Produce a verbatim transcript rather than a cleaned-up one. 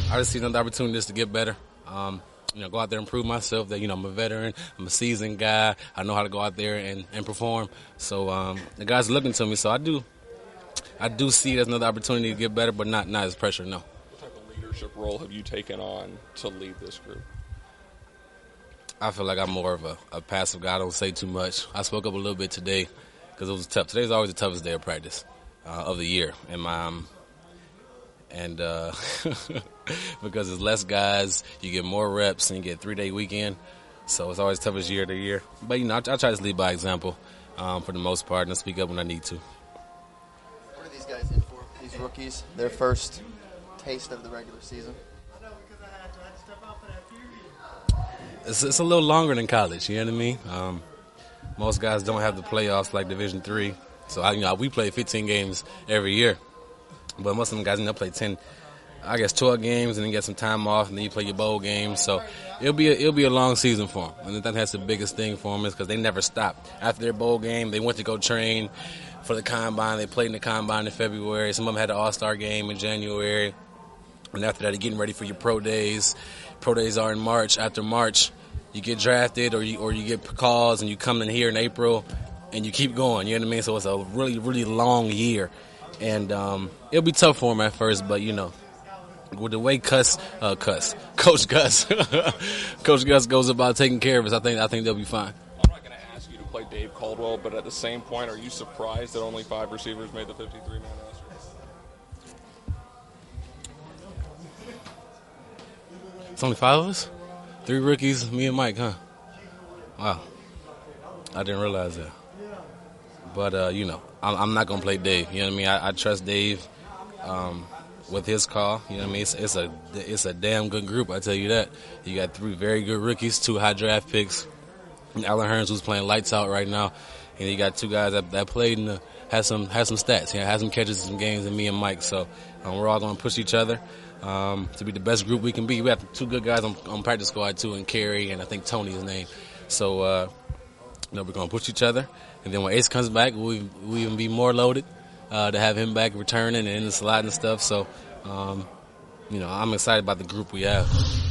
I just see another opportunity to get better. Um, you know, go out there and prove myself that, you know, I'm a veteran, I'm a seasoned guy, I know how to go out there and, and perform. So um, the guys are looking to me, so I do I do see it as another opportunity to get better, but not, not as pressure, no. What type of leadership role have you taken on to lead this group? I feel like I'm more of a, a passive guy. I don't say too much. I spoke up a little bit today because it was tough. Today's always the toughest day of practice uh, of the year. And my, um, and uh, because there's less guys, you get more reps, and you get a three-day weekend. So it's always the toughest year of the year. But, you know, I, I try to lead by example um, for the most part and speak up when I need to. What are these guys in for, these rookies? Their first taste of the regular season? It's, it's a little longer than college, you know what I mean? Um, most guys don't have the playoffs like Division three. So, I, you know, we play fifteen games every year. But most of them guys, you know, play ten, I guess twelve games and then get some time off and then you play your bowl games. So it'll be a, it'll be a long season for them. And I think that's the biggest thing for them is because they never stop. After their bowl game, they went to go train for the combine. They played in the combine in February. Some of them had an all-star game in January. And after that, they're getting ready for your pro days. Pro days are in March. After March, you get drafted or you or you get calls and you come in here in April and you keep going. You know what I mean? So it's a really, really long year. And um, it'll be tough for them at first, but, you know, with the way Cuss, uh, Cuss, Coach Gus, Coach Gus goes about taking care of us, I think I think they'll be fine. I'm not going to ask you to play Dave Caldwell, but at the same point, are you surprised that only five receivers made the fifty-three man roster? It's only five of us? Three rookies, me and Mike, huh? Wow. I didn't realize that. But, uh, you know, I'm, I'm not going to play Dave. You know what I mean? I, I trust Dave um, with his call. You know what I mean? It's, it's, a, it's a damn good group, I tell you that. You got three very good rookies, two high draft picks. And Allen Hurns, who's playing lights out right now. And you got two guys that, that played and had some, had some stats. You know, had some catches in some games, and me and Mike. So um, we're all going to push each other. Um, to be the best group we can be. We have two good guys on, on practice squad, too, and Kerry, and I think Tony is his name. So, uh, you know, we're going to push each other. And then when Ace comes back, we'll, we'll even be more loaded uh, to have him back returning and in the slot and stuff. So, um, you know, I'm excited about the group we have.